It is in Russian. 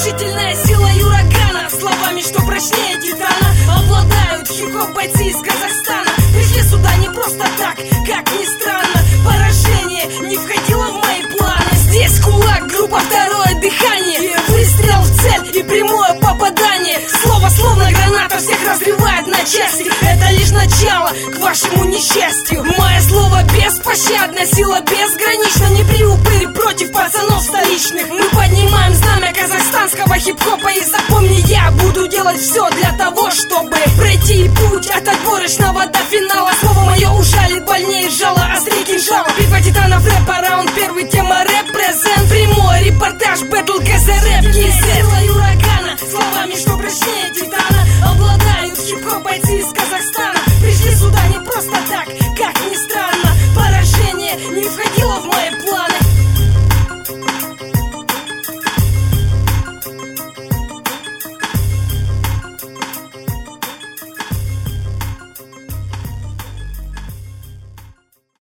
Решительная сила урагана, словами, что прочнее титана, обладают хип-хоп бойцы из Казахстана. Пришли сюда не просто так, как ни странно. Поражение не входило в мои планы. Здесь кулак, группа «Второе дыхание». Выстрел в цель и прямое попадание. Слово словно граната всех разрывает на части. Это лишь начало к вашему несчастью. Мое слово беспощадно, сила безгранична. Не при упыре против пацанов столичных. Мы поднимаем знамя казахстанского хип-хопа. И запомни, я буду делать все для того, чтобы пройти путь от отборочного до финала. Слово мое ужалит больнее жало, острее кинжала. Битва титанов, рэп, раунд первый, тема репрезент. Прямой репортаж, бэтл, КЗ, рэп, КЗ. Сила урагана, словами, что прочнее титана, обладают хип-хоп бойцы